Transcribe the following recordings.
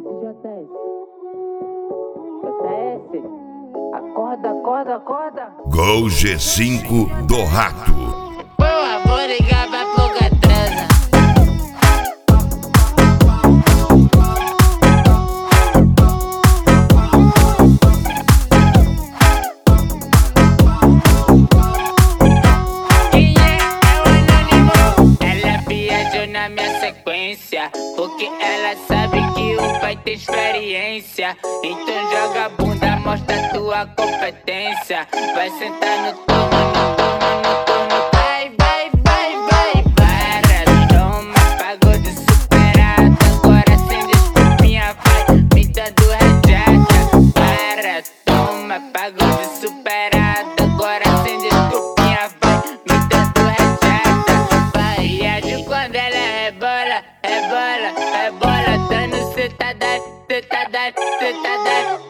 JS, acorda, acorda, acorda. Gol G5 do Rato. Boa, vou ligar pra pluga transa. Quem é? É o anônimo. Ela viajou na minha sequência, porque ela sabe que o pai tem experiência. Então joga a bunda, mostra tua competência. Vai sentar no turno, no turno, no turno. Vai, vai, vai, vai. Para, toma, pagou de superada. Agora sem desculpinha, vai me dando rajada. Para, toma, pagou de superada. Agora sem desculpinha, vai me dando rajada. Vai, reage quando ela rebola, rebola, rebola. Dando cetada, cetada, cetada.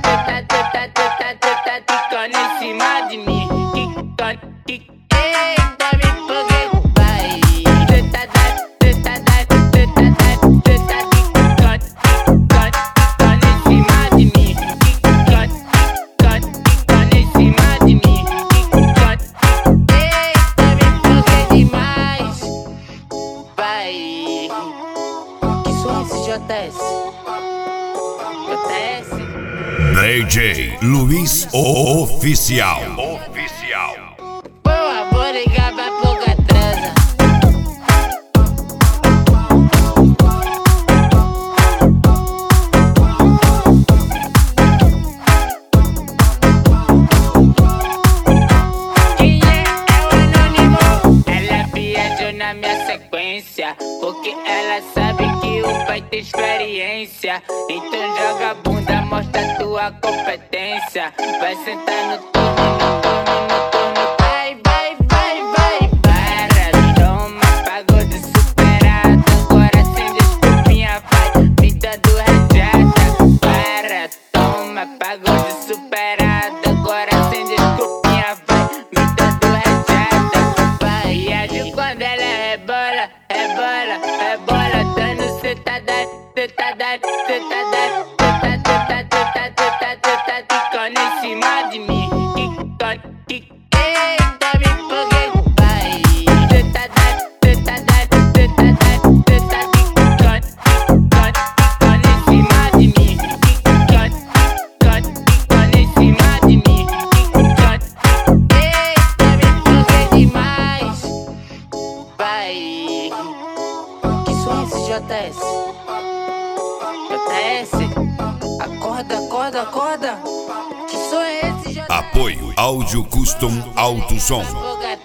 Quicando em cima de mim, quicando, eita, me empolguei, vai. Cetada, cetada, cetada, cetada. Quicando em cima de mim, quicando em cima de mim, quicando. Eita, me empolguei demais, vai. Que som é esse, JS? JS? DJ Luiz Oficial. Boa, vou ligar pra pluga transa. Quem é? É o anônimo. Ela viajou na minha sequência, porque ela sabe que o pai tem experiência. Então joga a bunda, mostra tua competência. Vai sentar no turno, no turno, no turno. Vai, vai, vai, vai. Para, toma, pagou de superada. Agora sem desculpinha, vai me dando rajada. Para, toma, pagou de superada. Agora sem desculpinha, vai me dando rajada. Vai, reage quando ela rebola, rebola, rebola. Dando cetada, cetada, cetada. Quicando em cima de mim, quicando, eita, me empolguei, vai. Cetada, cetada, cetada. Quicando em cima de mim, quicando em cima de mim, quicando. Eita, me empolguei demais, vai. Que som é esse, JS? JS? Acorda, acorda, acorda. Que som é esse, JS? Apoio Áudio Custom Alto Som. Pluga